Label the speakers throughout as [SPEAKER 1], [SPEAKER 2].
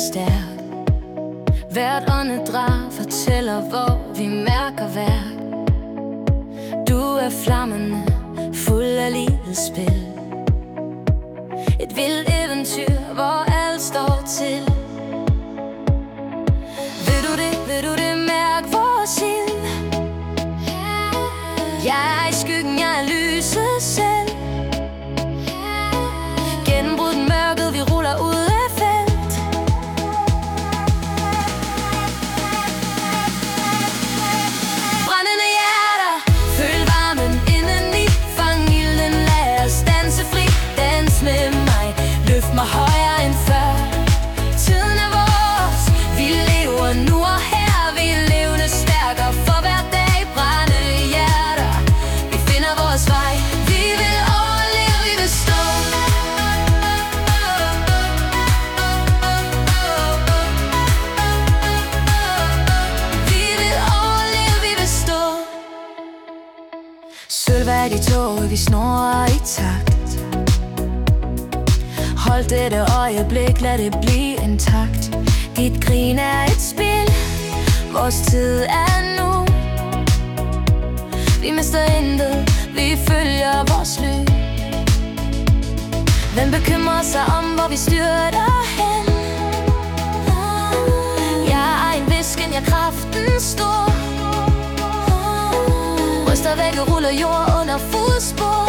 [SPEAKER 1] stærk. Hvert åndedrag fortæller, hvor vi mærker værk. Du er flammende, fuld af livets spil. Et vildt eventyr, hvor alt står til. Vil du det, mærk vores ild. Jeg er i skyggen, jeg er lyset selv. Gennembrudt mørket, vi ruller ud af felt. Brændende hjerter, føl varmen indeni. Fang ilden, lad os danse fri. Dans med mig, løft mig højere end før. Tiden er vores, vi lever nu og her. Vi er levende stærkere for hver dag. Brændende hjerter, vi finder vores vej. Vi vil overleve, vi vil stå. Vi vil overleve, vi vil stå. Sølvværk i toget, vi snorer i takt. Hold dette øjeblik, lad det blive intakt. Dit grin er et spil, vores tid er nu. Vi mister intet, vi følger vores lyd. Hvem bekymrer sig om, hvor vi styrter hen? Jeg er egen visken, jeg er kraften stor. Ryster væk og ruller jord under fodspor.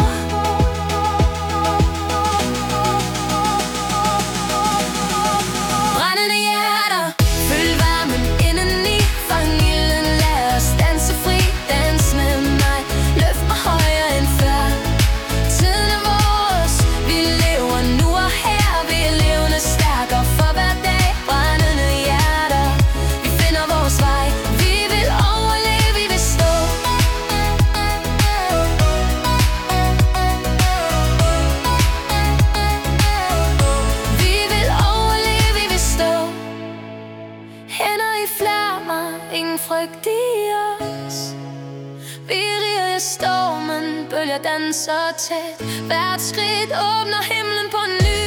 [SPEAKER 1] Brændende hjerter, føl varmen indeni. Fang ilden, lad os danse fri. Dans med mig, løft mig højere end før. Tiden er vores, vi lever nu og her. Vi er levende stærkere for hver dag. Brændende hjerter, vi finder vores vej. Vi vil overleve, vi vil stå. Vi vil overleve, vi vil stå. Hænder i flammer, ingen frygt i os. Vi rider i stormen, bølger danser tæt. Hvert skridt åbner himlen på ny.